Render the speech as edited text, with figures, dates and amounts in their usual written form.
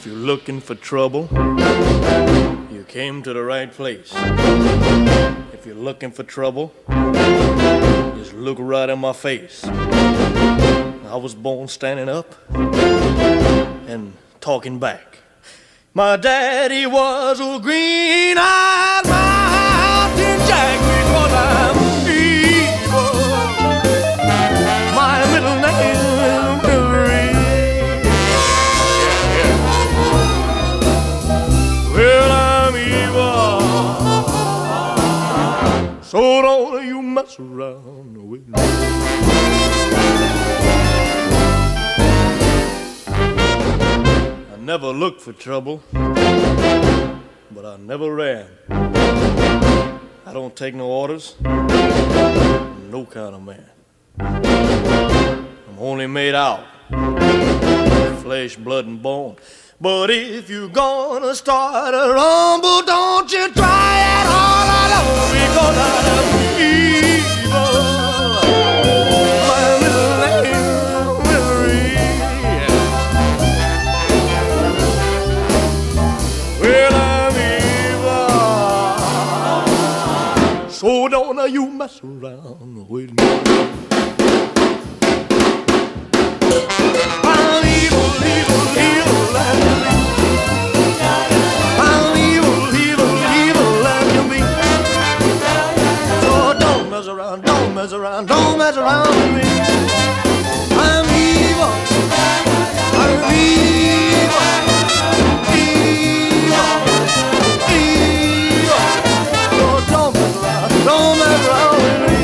If you're looking for trouble, you came to the right place. If you're looking for trouble, just look right in my face. I was born standing up and talking back. My daddy was a green-eyed mountain jack because I'm evil. My middle name is Billy. Well, I'm evil, so don't you mess around with me. I never looked for trouble, but I never ran. I don't take no orders, I'm no kind of man. I'm only made out of flesh, blood, and bone. But if you're gonna start a rumble, don't you try it all alone, because I'm evil. My little name will read. Well, I'm evil, so don't you mess around with me. I'm evil, evil, evil. I'm evil, evil, evil as you be. So don't mess around, don't mess around, don't mess around with me. I'm evil, I'm evil, evil, evil. So don't mess around with me.